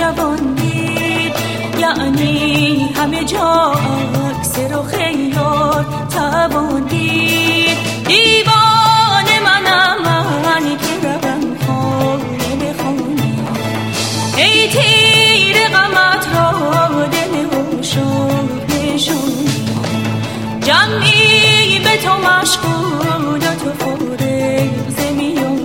جوان دید، یعنی همه جا عکس رخ یار توان دید. دیوانه منم من که روم خانه به خانه، ای تیر غمت را دل عاشق نشونی. جمعی به تو مشغول و تو فارغ ز میانی.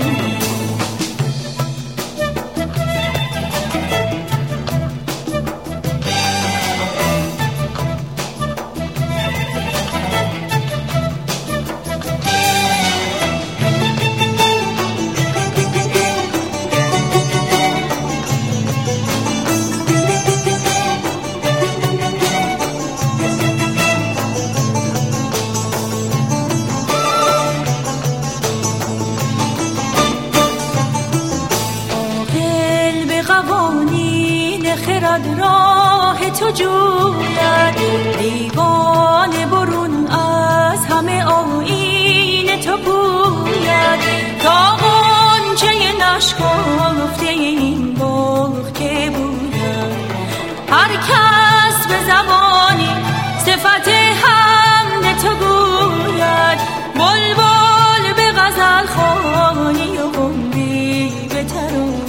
خرد راه تو جوید، دیوانه برون از همه آیین تو پوید. تا غنچه نشکفته این باغ که بوید، هر کس به زبانی صفت حمد تو گوید. بلبل به غزل خوانی و قمری به ترانه.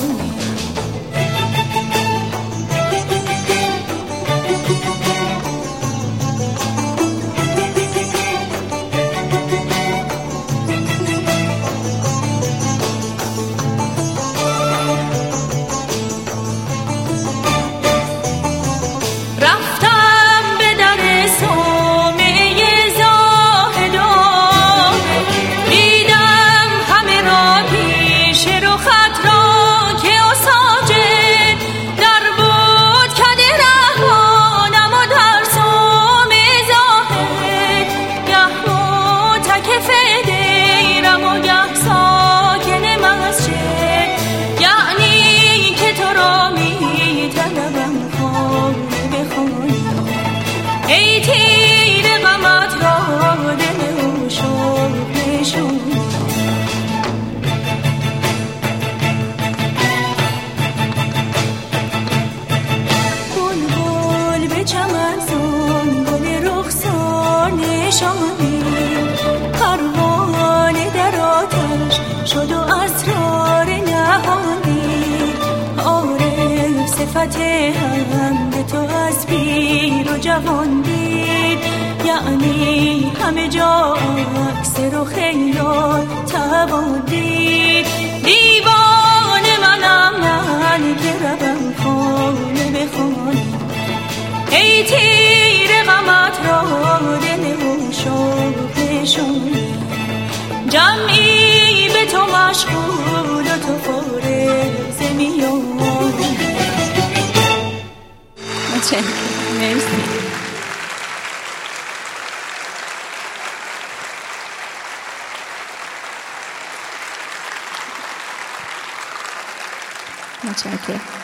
ای تیر غمت را دل عاشق نشونی. بلبل به چمن زن گل رخسار نشانی، پروانه در آتش شد و اسرار نهانی. عارف صفت حمد تو از پیر و جوان دید، یعنی همه جا عکس رخ یار توان دید. دیوانه منم من که روم خانه به خانه، ای تیر غمت را دل عاشق نشونی. جمعی به تو مشغول و تو فارغ ز میانی. مرسی. متشکرم.